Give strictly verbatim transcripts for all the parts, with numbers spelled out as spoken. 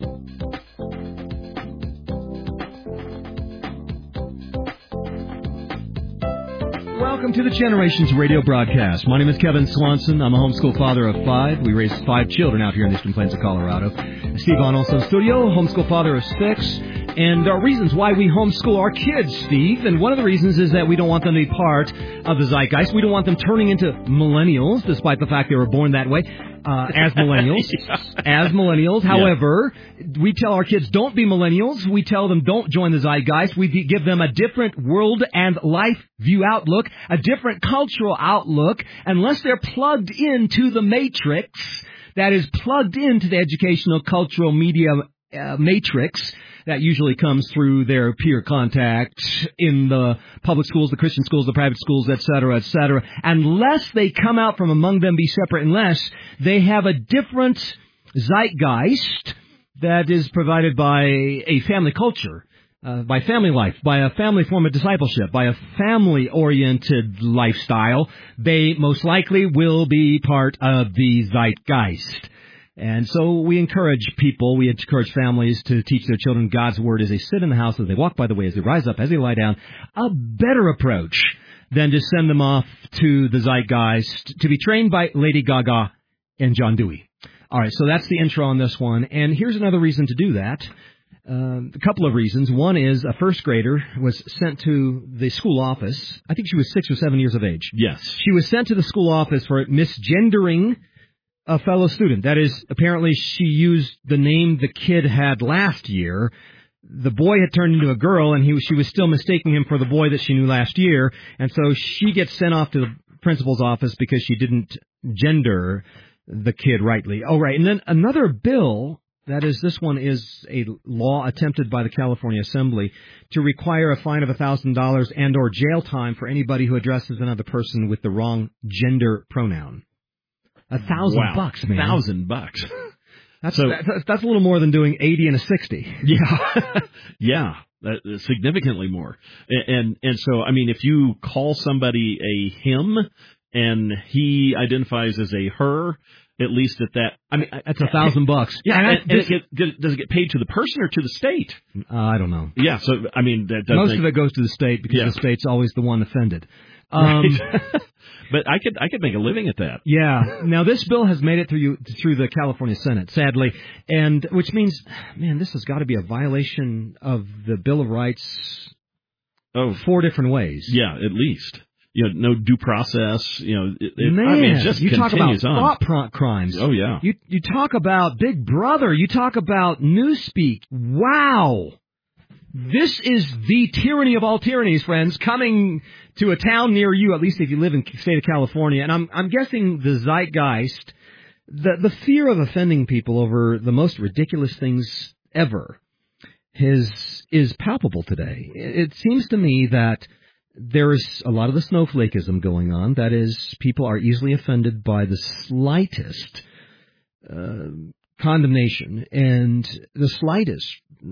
Welcome to the Generations Radio broadcast. My name is Kevin Swanson. I'm a homeschool father of five. We raised five children out here in the Eastern Plains of Colorado. Steve Vaughn also in studio, homeschool father of six. And our reasons why we homeschool our kids, Steve. And one of the reasons is that we don't want them to be part of the zeitgeist. We don't want them turning into millennials, despite the fact they were born that way, uh, as millennials. yeah. As millennials. However, yeah. we tell our kids, don't be millennials. We tell them, don't join the zeitgeist. We give them a different world and life view outlook, a different cultural outlook, unless they're plugged into the matrix that is plugged into the educational, cultural, media uh, matrix that usually comes through their peer contact in the public schools, the Christian schools, the private schools, et cetera, et cetera. Unless they come out from among them, be separate, unless they have a different zeitgeist that is provided by a family culture, uh, by family life, by a family form of discipleship, by a family-oriented lifestyle, they most likely will be part of the zeitgeist. And so we encourage people, we encourage families to teach their children God's Word as they sit in the house, as they walk by the way, as they rise up, as they lie down. A better approach than to send them off to the zeitgeist to be trained by Lady Gaga and John Dewey. All right, so that's the intro on this one. And here's another reason to do that. Um, a couple of reasons. One is a first grader was sent to the school office. I think she was six or seven years of age. Yes. She was sent to the school office for misgendering a fellow student. That is, apparently she used the name the kid had last year. The boy had turned into a girl, and he she was still mistaking him for the boy that she knew last year. And so she gets sent off to the principal's office because she didn't gender the kid rightly. Oh, right. And then another bill, that is, this one is a law attempted by the California Assembly to require a fine of one thousand dollars and or jail time for anybody who addresses another person with the wrong gender pronoun. A thousand wow. bucks, man. A thousand bucks. That's, so, that's that's a little more than doing eighty and a sixty. Yeah, yeah, uh, significantly more. And, and and so, I mean, if you call somebody a him and he identifies as a her, at least at that, I mean, that's a thousand bucks. Yeah, and, and, and it get, does it get paid to the person or to the state? Uh, I don't know. Yeah, so I mean, that does most make, of it goes to the state because yeah. the state's always the one offended. Um, right. But I could I could make a living at that. Yeah. Now this bill has made it through you, through the California Senate, sadly, and which means, man, this has got to be a violation of the Bill of Rights. Oh, four different ways. Yeah, at least. You know, no due process. You know, it, it, man, I mean, it just you talk about on. thought prompt crimes. Oh yeah. You you talk about Big Brother. You talk about Newspeak. Wow. This is the tyranny of all tyrannies, friends, coming to a town near you, at least if you live in the state of California. And I'm I'm guessing the zeitgeist, the the fear of offending people over the most ridiculous things ever is, is palpable today. It seems to me that there is a lot of the snowflakeism going on. That is, people are easily offended by the slightest uh, condemnation and the slightest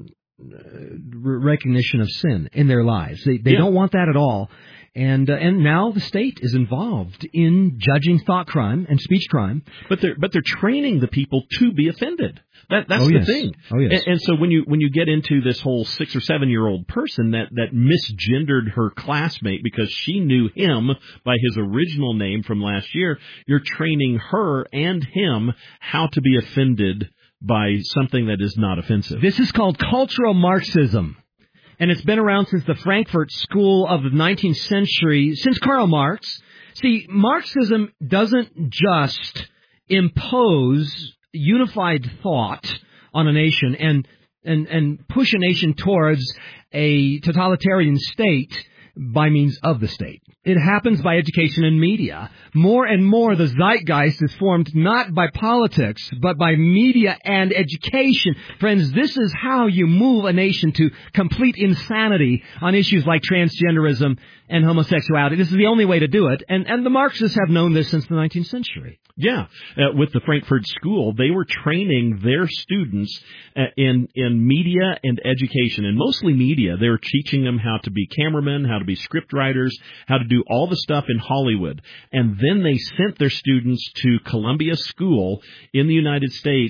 recognition of sin in their lives. They they yeah. don't want that at all. And uh, and now the state is involved in judging thought crime and speech crime. But they're but they're training the people to be offended. That that's oh, the yes. thing. Oh yes. And, and so when you when you get into this whole six or seven year old person that that misgendered her classmate because she knew him by his original name from last year, you're training her and him how to be offended by something that is not offensive. This is called cultural Marxism. And it's been around since the Frankfurt School of the nineteenth century, since Karl Marx. See, Marxism doesn't just impose unified thought on a nation and, and, and push a nation towards a totalitarian state by means of the state. It happens by education and media. More and more, the zeitgeist is formed not by politics, but by media and education. Friends, this is how you move a nation to complete insanity on issues like transgenderism and homosexuality. This is the only way to do it. And, and the Marxists have known this since the nineteenth century. Yeah. Uh, with the Frankfurt School, they were training their students uh, in, in media and education, and mostly media. They were teaching them how to be cameramen, how to be script writers, how to do all the stuff in Hollywood. And then they sent their students to Columbia School in the United States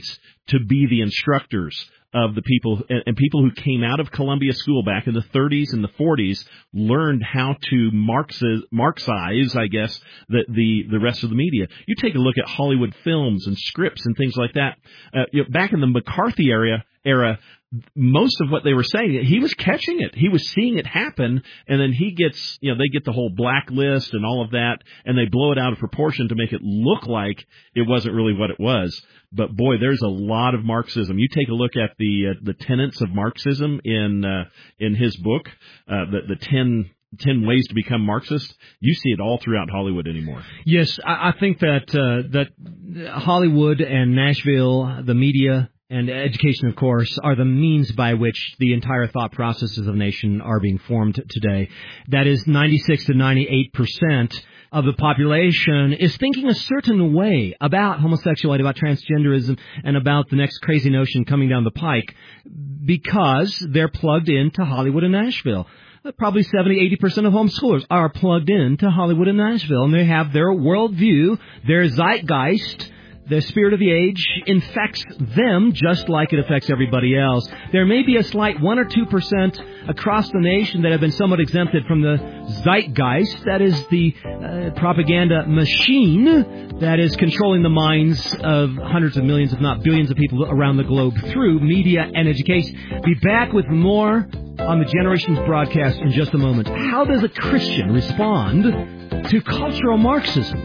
to be the instructors of the people, and, and people who came out of Columbia School back in the thirties and the forties learned how to Marxize, Marxize I guess, the, the, the rest of the media. You take a look at Hollywood films and scripts and things like that. Uh, you know, back in the McCarthy era, era, most of what they were saying, he was catching it. He was seeing it happen, and then he gets, you know, they get the whole blacklist and all of that, and they blow it out of proportion to make it look like it wasn't really what it was. But boy, there's a lot of Marxism. You take a look at the uh, the tenets of Marxism in uh, in his book, uh, the the ten. Ten ways to become Marxist. You see it all throughout Hollywood anymore. Yes, I, I think that uh, that Hollywood and Nashville, the media and education, of course, are the means by which the entire thought processes of the nation are being formed today. That is, ninety-six to ninety-eight percent of the population is thinking a certain way about homosexuality, about transgenderism, and about the next crazy notion coming down the pike because they're plugged into Hollywood and Nashville. Probably seventy, eighty percent of homeschoolers are plugged into Hollywood and Nashville, and they have their worldview, their zeitgeist. The spirit of the age infects them just like it affects everybody else. There may be a slight one or two percent across the nation that have been somewhat exempted from the zeitgeist. That is the uh, propaganda machine that is controlling the minds of hundreds of millions, if not billions of people around the globe through media and education. Be back with more on the Generations broadcast in just a moment. How does a Christian respond to cultural Marxism?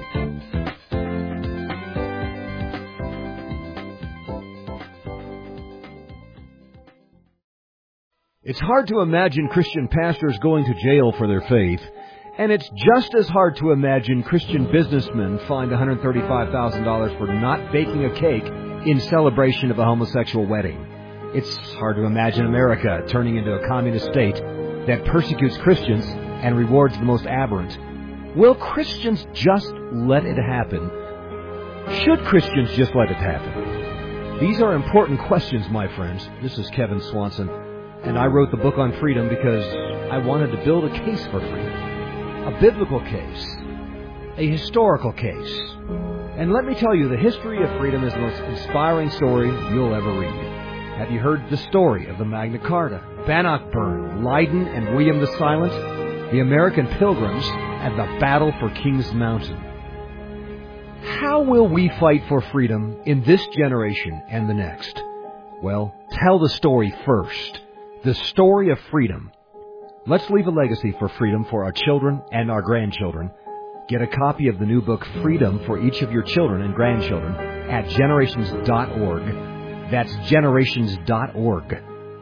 It's hard to imagine Christian pastors going to jail for their faith, and it's just as hard to imagine Christian businessmen fined one hundred thirty-five thousand dollars for not baking a cake in celebration of a homosexual wedding. It's hard to imagine America turning into a communist state that persecutes Christians and rewards the most aberrant. Will Christians just let it happen? Should Christians just let it happen? These are important questions, my friends. This is Kevin Swanson. And I wrote the book on freedom because I wanted to build a case for freedom. A biblical case. A historical case. And let me tell you, the history of freedom is the most inspiring story you'll ever read. Have you heard the story of the Magna Carta, Bannockburn, Leiden, and William the Silent, the American Pilgrims, and the battle for King's Mountain? How will we fight for freedom in this generation and the next? Well, tell the story first. The story of freedom. Let's leave a legacy for freedom for our children and our grandchildren. Get a copy of the new book, Freedom, for each of your children and grandchildren at generations dot org. That's generations dot org.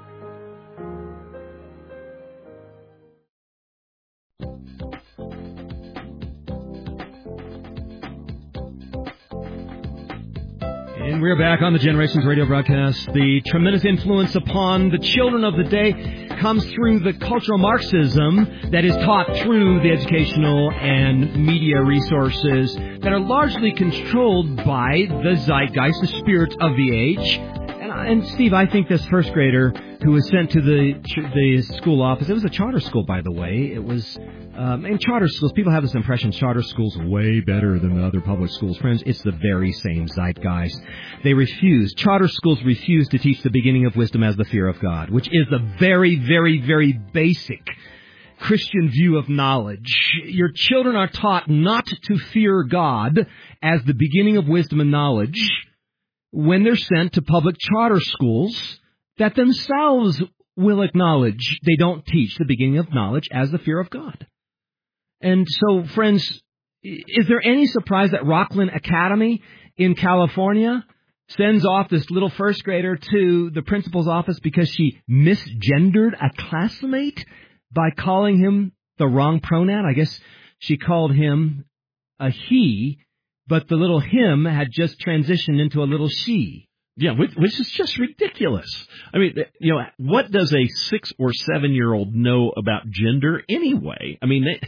And we're back on the Generations Radio broadcast. The tremendous influence upon the children of the day comes through the cultural Marxism that is taught through the educational and media resources that are largely controlled by the zeitgeist, the spirit of the age. And, and Steve, I think this first grader who was sent to the the school office, it was a charter school, by the way. It was... Um, in charter schools, people have this impression charter schools are way better than the other public schools. Friends, it's the very same zeitgeist. They refuse, charter schools refuse to teach the beginning of wisdom as the fear of God, which is the very, very, very basic Christian view of knowledge. Your children are taught not to fear God as the beginning of wisdom and knowledge when they're sent to public charter schools that themselves will acknowledge they don't teach the beginning of knowledge as the fear of God. And so, friends, is there any surprise that Rockland Academy in California sends off this little first grader to the principal's office because she misgendered a classmate by calling him the wrong pronoun? I guess she called him a he, but the little him had just transitioned into a little she. Yeah, which is just ridiculous. I mean, you know, what does a six or seven year old know about gender anyway? I mean, they,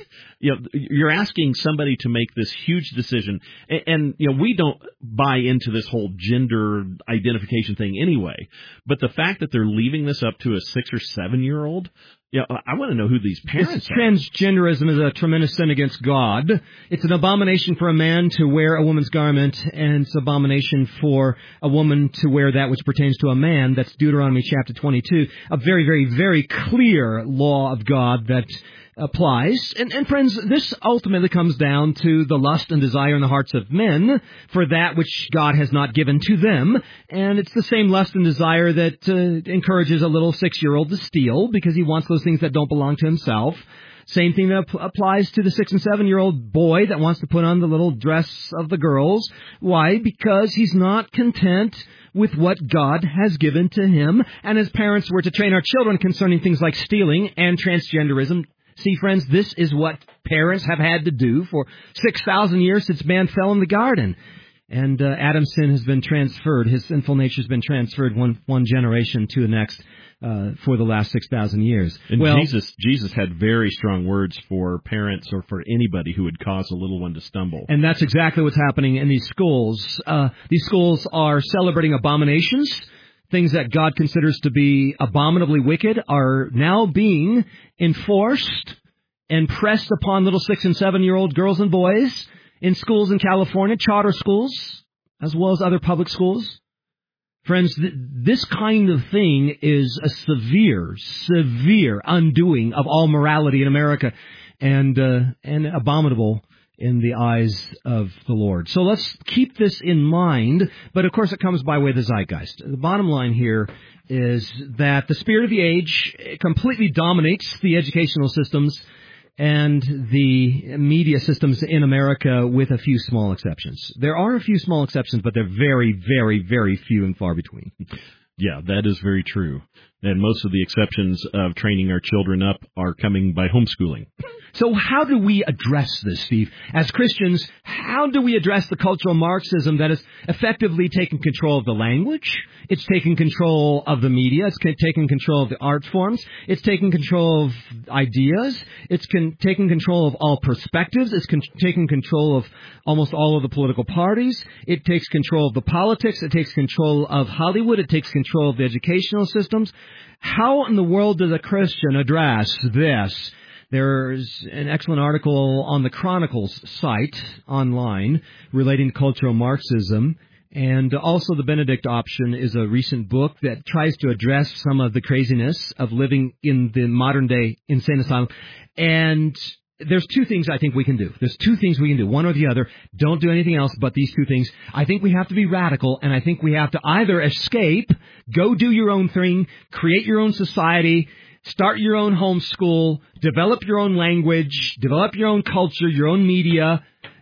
you know, you're asking somebody to make this huge decision, and, and you know, we don't buy into this whole gender identification thing anyway. But the fact that they're leaving this up to a six or seven year old. Yeah, I want to know who these parents are. Transgenderism is a tremendous sin against God. It's an abomination for a man to wear a woman's garment, and it's an abomination for a woman to wear that which pertains to a man. That's Deuteronomy chapter twenty-two, a very, very, very clear law of God that applies. And, and friends, this ultimately comes down to the lust and desire in the hearts of men for that which God has not given to them. And it's the same lust and desire that uh, encourages a little six-year-old to steal because he wants those things that don't belong to himself. Same thing that ap- applies to the six and seven-year-old boy that wants to put on the little dress of the girls. Why? Because he's not content with what God has given to him. And as parents, we're to train our children concerning things like stealing and transgenderism. See, friends, this is what parents have had to do for six thousand years since man fell in the garden. And uh, Adam's sin has been transferred. His sinful nature has been transferred one one generation to the next uh, for the last six thousand years. And well, Jesus Jesus had very strong words for parents or for anybody who would cause a little one to stumble. And that's exactly what's happening in these schools. Uh, these schools are celebrating abominations. Things that God considers to be abominably wicked are now being enforced and pressed upon little six and seven-year-old girls and boys in schools in California, charter schools, as well as other public schools. Friends, th- this kind of thing is a severe, severe undoing of all morality in America and uh, and abominable in the eyes of the Lord. So let's keep this in mind, but of course it comes by way of the zeitgeist. The bottom line here is that the spirit of the age completely dominates the educational systems and the media systems in America with a few small exceptions. There are a few small exceptions, but they're very, very, very few and far between. Yeah, that is very true. And most of the exceptions of training our children up are coming by homeschooling. So how do we address this, Steve? As Christians, how do we address the cultural Marxism that has effectively taken control of the language? It's taken control of the media. It's taken control of the art forms. It's taken control of ideas. It's con- taken control of all perspectives. It's con- taken control of almost all of the political parties. It takes control of the politics. It takes control of Hollywood. It takes control of the educational systems. How in the world does a Christian address this? There's an excellent article on the Chronicles site online relating to cultural Marxism. And also the Benedict Option is a recent book that tries to address some of the craziness of living in the modern-day insane asylum. And there's two things I think we can do. There's two things we can do, one or the other. Don't do anything else but these two things. I think we have to be radical, and I think we have to either escape, go do your own thing, create your own society, start your own homeschool, develop your own language, develop your own culture, your own media.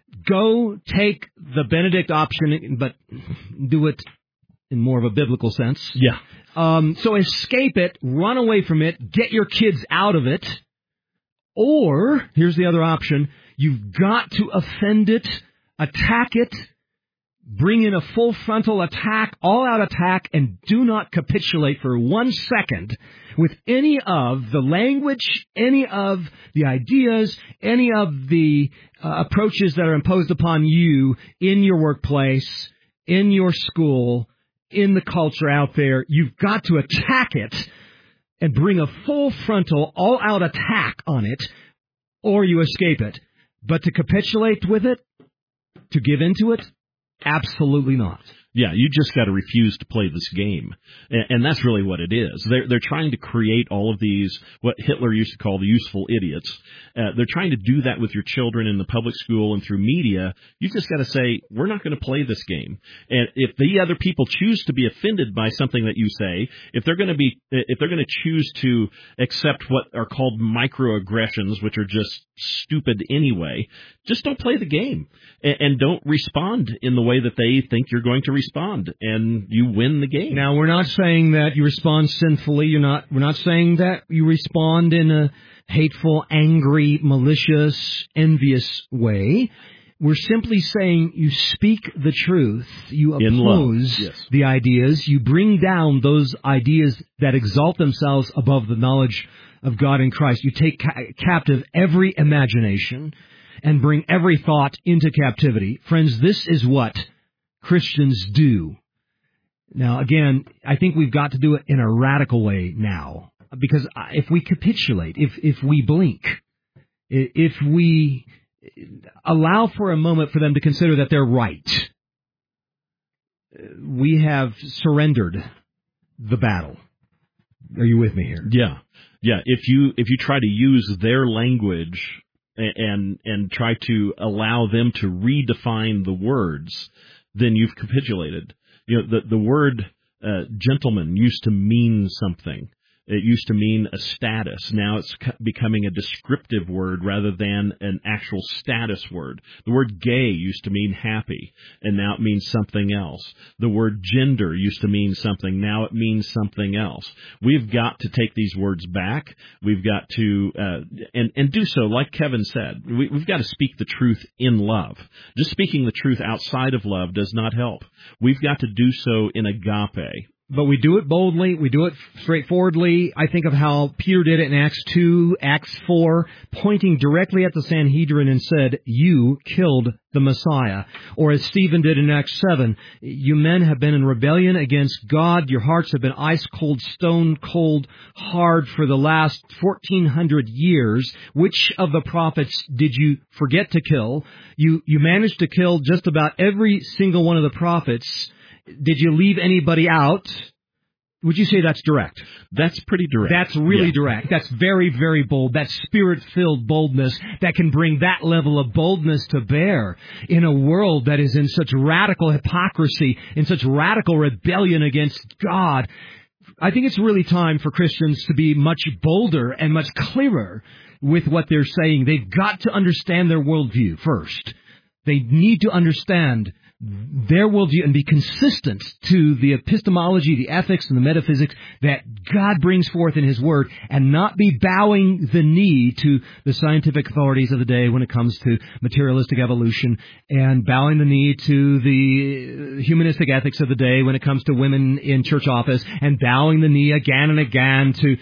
Go take the Benedict Option, but do it in more of a biblical sense. Yeah. Um, so escape it, run away from it, get your kids out of it. Or, here's the other option, you've got to offend it, attack it, bring in a full frontal attack, all-out attack, and do not capitulate for one second with any of the language, any of the ideas, any of the uh, approaches that are imposed upon you in your workplace, in your school, in the culture out there. You've got to attack it and bring a full frontal, all-out attack on it, or you escape it. But to capitulate with it, to give into it, absolutely not. Yeah, you just got to refuse to play this game. And, and that's really what it is. They're, they're trying to create all of these, what Hitler used to call the useful idiots. Uh, they're trying to do that with your children in the public school and through media. You just got to say, we're not going to play this game. And if the other people choose to be offended by something that you say, if they're going to be, if they're going to choose to accept what are called microaggressions, which are just stupid anyway, just don't play the game and, and don't respond in the way that they think you're going to respond, and you win the game. Now, we're not saying that you respond sinfully. You're not. We're not saying that you respond in a hateful, angry, malicious, envious way. We're simply saying you speak the truth, you In oppose yes. the ideas, you bring down those ideas that exalt themselves above the knowledge of God in Christ. You take ca- captive every imagination and bring every thought into captivity. Friends, this is what Christians do. Now, again, I think we've got to do it in a radical way now. Because if we capitulate, if if we blink, if we allow for a moment for them to consider that they're right, we have surrendered the battle. Are you with me here? Yeah. Yeah. If you if you try to use their language and and try to allow them to redefine the words, then you've capitulated. You know, the the word uh, gentleman used to mean something. It used to mean a status. Now it's becoming a descriptive word rather than an actual status word. The word gay used to mean happy, and now it means something else. The word gender used to mean something. Now it means something else. We've got to take these words back. We've got to, uh, and, and do so, like Kevin said, we, we've got to speak the truth in love. Just speaking the truth outside of love does not help. We've got to do so in agape. But we do it boldly. We do it straightforwardly. I think of how Peter did it in Acts two, Acts four, pointing directly at the Sanhedrin and said, "You killed the Messiah." Or as Stephen did in Acts seven, "You men have been in rebellion against God. Your hearts have been ice cold, stone cold, hard for the last fourteen hundred years. Which of the prophets did you forget to kill? You, you managed to kill just about every single one of the prophets. Did you leave anybody out?" Would you say that's direct? That's pretty direct. That's really yeah. direct. That's very, very bold. That's spirit-filled boldness that can bring that level of boldness to bear in a world that is in such radical hypocrisy, in such radical rebellion against God. I think it's really time for Christians to be much bolder and much clearer with what they're saying. They've got to understand their worldview first. They need to understand their worldview and be consistent to the epistemology, the ethics, and the metaphysics that God brings forth in His Word, and not be bowing the knee to the scientific authorities of the day when it comes to materialistic evolution, and bowing the knee to the humanistic ethics of the day when it comes to women in church office, and bowing the knee again and again to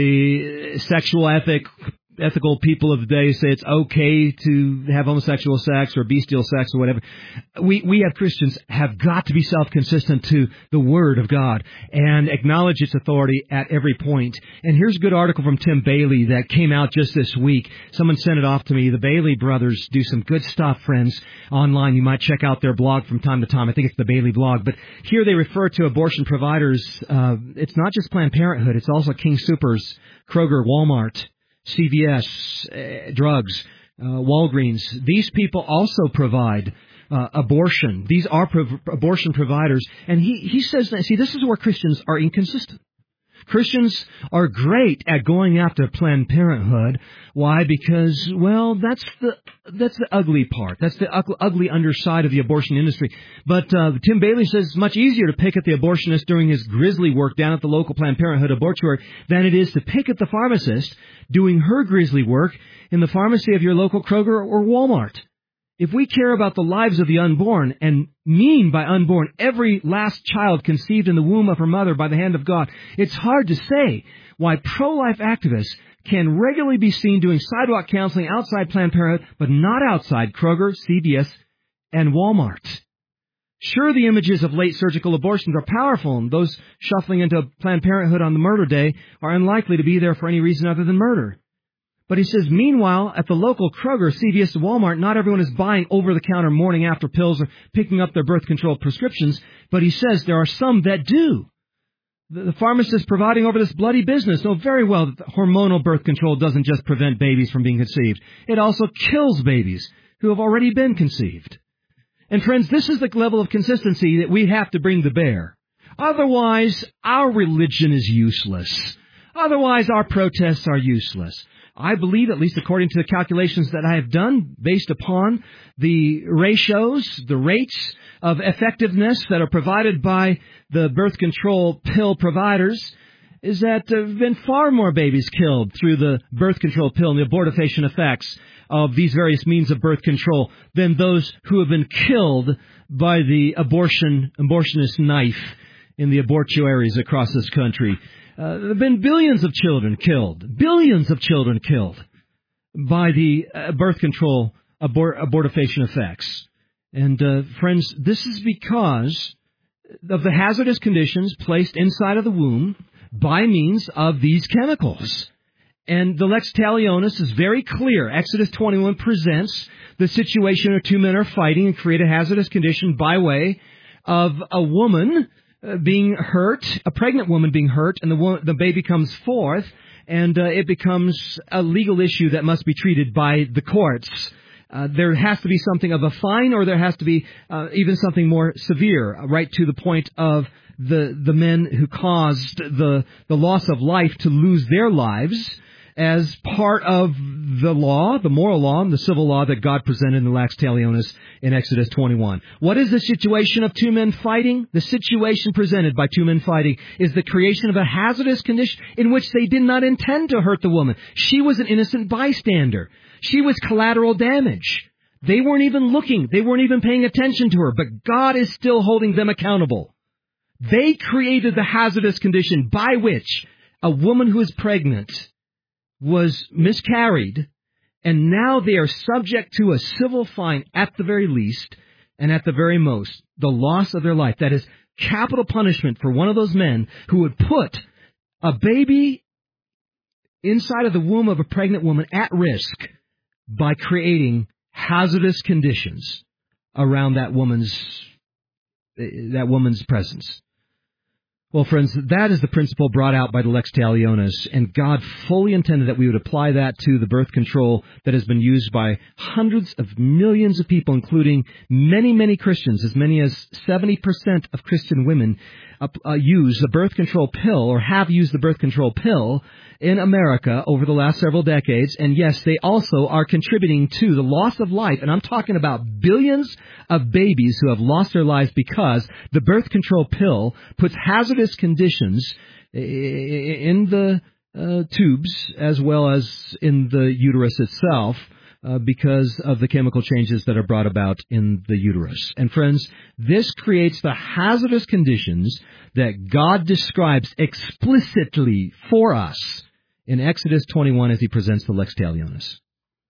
the sexual ethic ethical people of the day say it's okay to have homosexual sex or bestial sex or whatever. We, we as Christians have got to be self-consistent to the Word of God and acknowledge its authority at every point. And here's a good article from Tim Bailey that came out just this week. Someone sent it off to me. The Bailey brothers do some good stuff, friends, online. You might check out their blog from time to time. I think it's the Bailey blog. But here they refer to abortion providers. Uh, it's not just Planned Parenthood. It's also King Soopers, Kroger, Walmart, C V S, uh, drugs, uh, Walgreens. These people also provide uh, abortion. These are pro- abortion providers. And he, he says, that, see, this is where Christians are inconsistent. Christians are great at going after Planned Parenthood. Why? Because, well, that's the that's the ugly part. That's the ugly underside of the abortion industry. But uh, Tim Bailey says it's much easier to pick at the abortionist during his grisly work down at the local Planned Parenthood abortory than it is to pick at the pharmacist doing her grisly work in the pharmacy of your local Kroger or Walmart. If we care about the lives of the unborn, and mean by unborn every last child conceived in the womb of her mother by the hand of God, it's hard to say why pro-life activists can regularly be seen doing sidewalk counseling outside Planned Parenthood, but not outside Kroger, C V S, and Walmart. Sure, the images of late surgical abortions are powerful, and those shuffling into Planned Parenthood on the murder day are unlikely to be there for any reason other than murder. But he says, meanwhile, at the local Kroger, C V S, and Walmart, not everyone is buying over-the-counter morning-after pills or picking up their birth control prescriptions, but he says there are some that do. The, the pharmacists providing over this bloody business know very well that hormonal birth control doesn't just prevent babies from being conceived. It also kills babies who have already been conceived. And friends, this is the level of consistency that we have to bring to bear. Otherwise, our religion is useless. Otherwise, our protests are useless. I believe, at least according to the calculations that I have done, based upon the ratios, the rates of effectiveness that are provided by the birth control pill providers, is that there have been far more babies killed through the birth control pill and the abortifacient effects of these various means of birth control than those who have been killed by the abortion abortionist knife in the abortuaries across this country. Uh, there have been billions of children killed, billions of children killed by the uh, birth control abort- abortifacient effects. And, uh, friends, this is because of the hazardous conditions placed inside of the womb by means of these chemicals. And the lex talionis is very clear. Exodus twenty-one presents the situation where two men are fighting and create a hazardous condition by way of a woman uh, being hurt, a pregnant woman being hurt, and the wo- the baby comes forth, and uh, it becomes a legal issue that must be treated by the courts. Uh, there has to be something of a fine, or there has to be uh, even something more severe, right to the point of the the men who caused the the loss of life to lose their lives as part of the law, the moral law, and the civil law that God presented in the lex talionis in Exodus twenty-one. What is the situation of two men fighting? The situation presented by two men fighting is the creation of a hazardous condition in which they did not intend to hurt the woman. She was an innocent bystander. She was collateral damage. They weren't even looking. They weren't even paying attention to her. But God is still holding them accountable. They created the hazardous condition by which a woman who is pregnant was miscarried, and now they are subject to a civil fine at the very least, and at the very most, the loss of their life. That is capital punishment for one of those men who would put a baby inside of the womb of a pregnant woman at risk by creating hazardous conditions around that woman's that woman's presence. Well, friends, that is the principle brought out by the lex talionis, and God fully intended that we would apply that to the birth control that has been used by hundreds of millions of people, including many, many Christians. As many as seventy percent of Christian women uh, uh, use the birth control pill, or have used the birth control pill in America over the last several decades. And yes, they also are contributing to the loss of life. And I'm talking about billions of babies who have lost their lives because the birth control pill puts hazardous conditions in the uh, tubes as well as in the uterus itself uh, because of the chemical changes that are brought about in the uterus. And friends, this creates the hazardous conditions that God describes explicitly for us in Exodus twenty-one as he presents the lex talionis.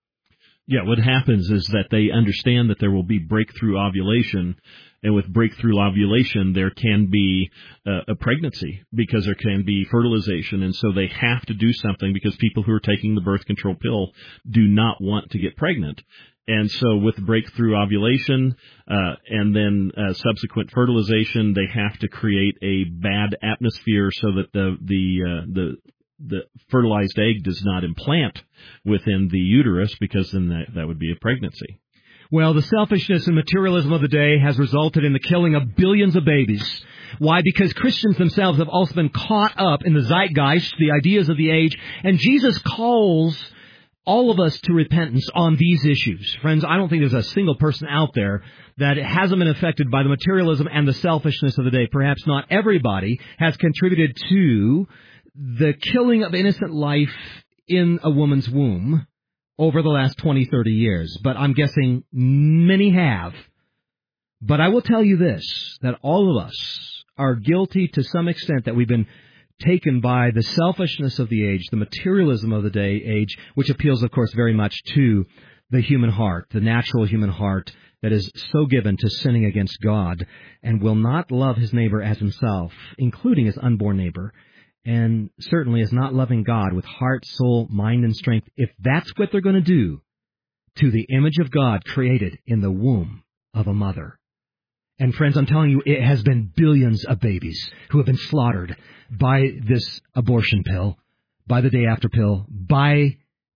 Yeah, what happens is that they understand that there will be breakthrough ovulation, and with breakthrough ovulation, there can be uh, a pregnancy because there can be fertilization, and so they have to do something because people who are taking the birth control pill do not want to get pregnant. And so with breakthrough ovulation uh, and then uh, subsequent fertilization, they have to create a bad atmosphere so that the the uh, the the fertilized egg does not implant within the uterus, because then that, that would be a pregnancy. Well, the selfishness and materialism of the day has resulted in the killing of billions of babies. Why? Because Christians themselves have also been caught up in the zeitgeist, the ideas of the age, and Jesus calls all of us to repentance on these issues. Friends, I don't think there's a single person out there that hasn't been affected by the materialism and the selfishness of the day. Perhaps not everybody has contributed to the killing of innocent life in a woman's womb over the last twenty, thirty years. But I'm guessing many have. But I will tell you this, that all of us are guilty to some extent, that we've been taken by the selfishness of the age, the materialism of the day age, which appeals, of course, very much to the human heart, the natural human heart that is so given to sinning against God and will not love his neighbor as himself, including his unborn neighbor, and certainly is not loving God with heart, soul, mind, and strength, if that's what they're going to do to the image of God created in the womb of a mother. And friends, I'm telling you, it has been billions of babies who have been slaughtered by this abortion pill, by the day after pill, by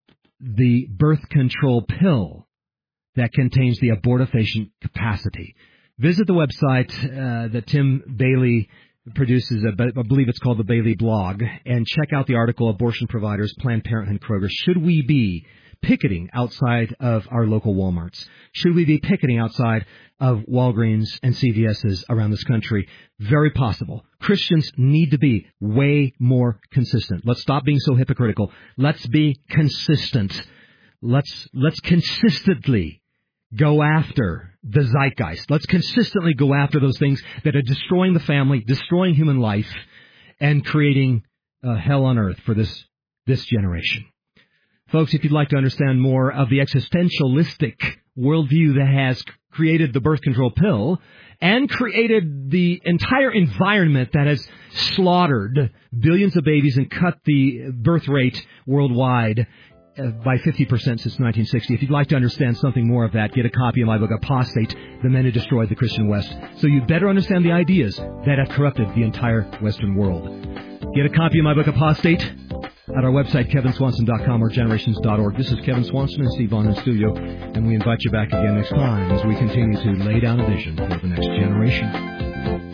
the birth control pill that contains the abortifacient capacity. Visit the website uh, that Tim Bailey produces, a, I believe it's called the Bailey Blog, and check out the article, Abortion Providers, Planned Parenthood, Kroger. Should we be picketing outside of our local Walmarts? Should we be picketing outside of Walgreens and C V S's around this country? Very possible. Christians need to be way more consistent. Let's stop being so hypocritical. Let's be consistent. Let's, let's consistently go after the zeitgeist. Let's consistently go after those things that are destroying the family, destroying human life, and creating uh, hell on earth for this, this generation. Folks, if you'd like to understand more of the existentialistic worldview that has created the birth control pill and created the entire environment that has slaughtered billions of babies and cut the birth rate worldwide uh, by fifty percent since nineteen sixty. If you'd like to understand something more of that, get a copy of my book, Apostate, The Men Who Destroyed the Christian West, so you better understand the ideas that have corrupted the entire Western world. Get a copy of my book, Apostate, at our website, kevin swanson dot com or generations dot org. This is Kevin Swanson and Steve Vaughn in the studio, and we invite you back again next time as we continue to lay down a vision for the next generation.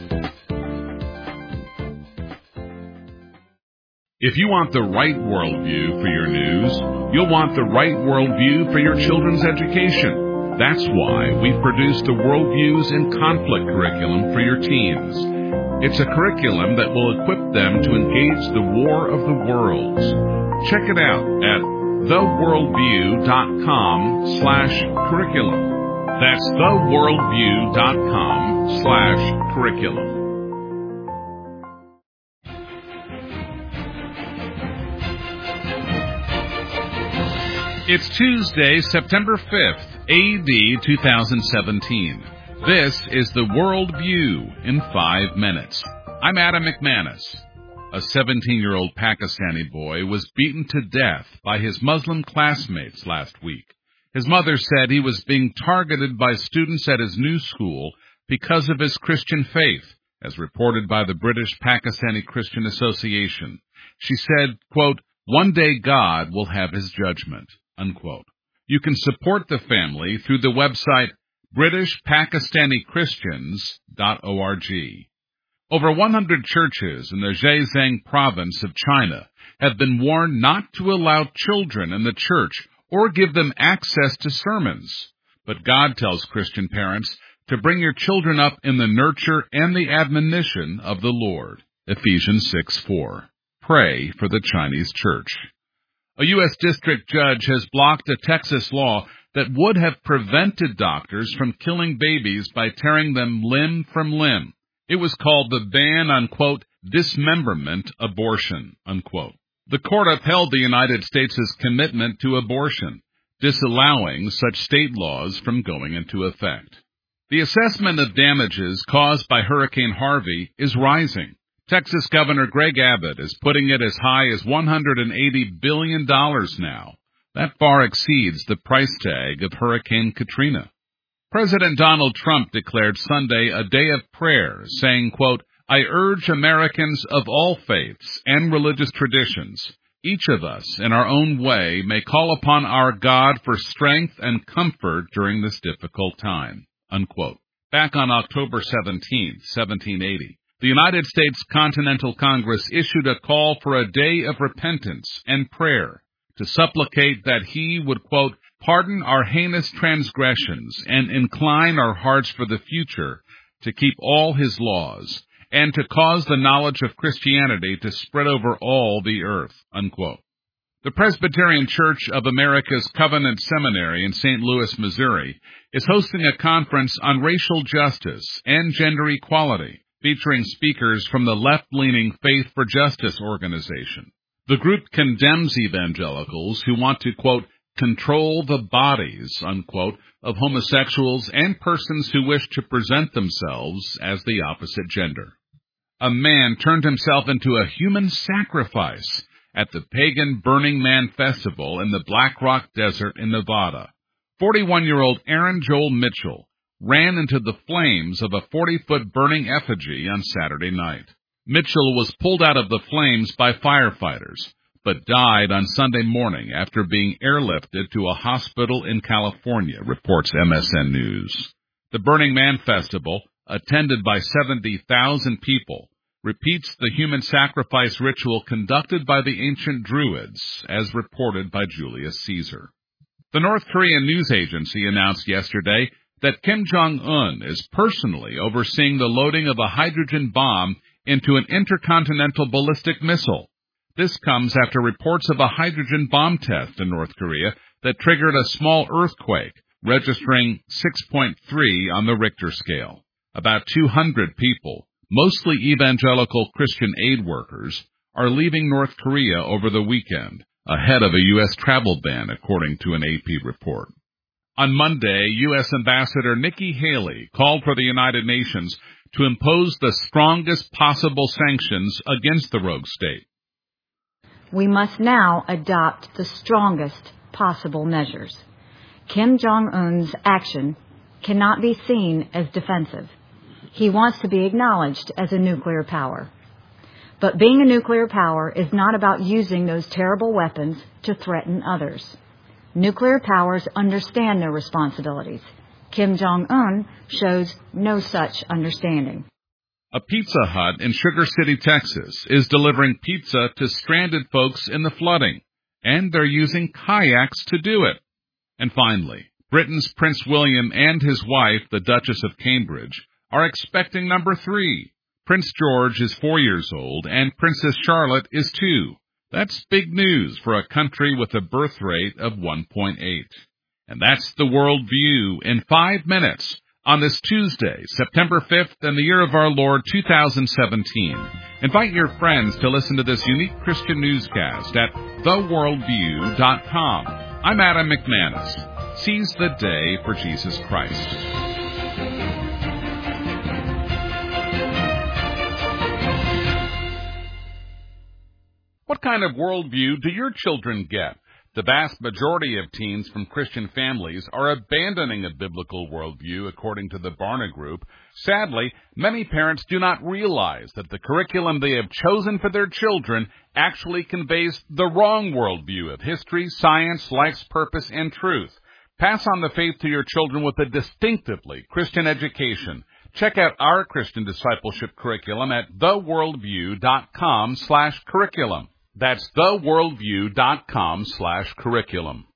If you want the right worldview for your news, you'll want the right worldview for your children's education. That's why we've produced the Worldviews in Conflict curriculum for your teens. It's a curriculum that will equip them to engage the war of the worlds. Check it out at the worldview dot com slash curriculum. That's the worldview dot com slash curriculum. It's Tuesday, September fifth, A D two thousand seventeen. This is the World View in five minutes. I'm Adam McManus. A seventeen-year-old Pakistani boy was beaten to death by his Muslim classmates last week. His mother said he was being targeted by students at his new school because of his Christian faith, as reported by the British Pakistani Christian Association. She said, quote, "One day God will have his judgment," unquote. You can support the family through the website British Pakistani Christians dot org. Over one hundred churches in the Zhejiang province of China have been warned not to allow children in the church or give them access to sermons. But God tells Christian parents to bring your children up in the nurture and the admonition of the Lord. Ephesians six four. Pray for the Chinese church. A U S district judge has blocked a Texas law that would have prevented doctors from killing babies by tearing them limb from limb. It was called the ban on, quote, dismemberment abortion, unquote. The court upheld the United States' commitment to abortion, disallowing such state laws from going into effect. The assessment of damages caused by Hurricane Harvey is rising. Texas Governor Greg Abbott is putting it as high as one hundred eighty billion dollars now. That far exceeds the price tag of Hurricane Katrina. President Donald Trump declared Sunday a day of prayer, saying, quote, "I urge Americans of all faiths and religious traditions, each of us in our own way may call upon our God for strength and comfort during this difficult time," unquote. Back on October seventeenth, seventeen eighty, the United States Continental Congress issued a call for a day of repentance and prayer to supplicate that he would, quote, "pardon our heinous transgressions and incline our hearts for the future to keep all his laws, and to cause the knowledge of Christianity to spread over all the earth," unquote. The Presbyterian Church of America's Covenant Seminary in Saint Louis, Missouri, is hosting a conference on racial justice and gender equality, featuring speakers from the left-leaning Faith for Justice organization. The group condemns evangelicals who want to, quote, control the bodies, unquote, of homosexuals and persons who wish to present themselves as the opposite gender. A man turned himself into a human sacrifice at the pagan Burning Man Festival in the Black Rock Desert in Nevada. forty-one-year-old Aaron Joel Mitchell ran into the flames of a forty-foot burning effigy on Saturday night. Mitchell was pulled out of the flames by firefighters, but died on Sunday morning after being airlifted to a hospital in California, reports M S N News. The Burning Man Festival, attended by seventy thousand people, repeats the human sacrifice ritual conducted by the ancient Druids, as reported by Julius Caesar. The North Korean news agency announced yesterday that Kim Jong-un is personally overseeing the loading of a hydrogen bomb into an intercontinental ballistic missile. This comes after reports of a hydrogen bomb test in North Korea that triggered a small earthquake, registering six point three on the Richter scale. About two hundred people, mostly evangelical Christian aid workers, are leaving North Korea over the weekend, ahead of a U S travel ban, according to an A P report. On Monday, U S Ambassador Nikki Haley called for the United Nations to impose the strongest possible sanctions against the rogue state. We must now adopt the strongest possible measures. Kim Jong-un's action cannot be seen as defensive. He wants to be acknowledged as a nuclear power. But being a nuclear power is not about using those terrible weapons to threaten others. Nuclear powers understand their responsibilities. Kim Jong-un shows no such understanding. A Pizza Hut in Sugar City, Texas, is delivering pizza to stranded folks in the flooding, and they're using kayaks to do it. And finally, Britain's Prince William and his wife, the Duchess of Cambridge, are expecting number three. Prince George is four years old, and Princess Charlotte is two. That's big news for a country with a birth rate of one point eight. And that's the World View in five minutes on this Tuesday, September fifth, in the year of our Lord, two thousand seventeen. Invite your friends to listen to this unique Christian newscast at the worldview dot com. I'm Adam McManus. Seize the day for Jesus Christ. What kind of worldview do your children get? The vast majority of teens from Christian families are abandoning a biblical worldview, according to the Barna Group. Sadly, many parents do not realize that the curriculum they have chosen for their children actually conveys the wrong worldview of history, science, life's purpose, and truth. Pass on the faith to your children with a distinctively Christian education. Check out our Christian discipleship curriculum at the worldview dot com slash curriculum. That's the worldview dot com slash curriculum.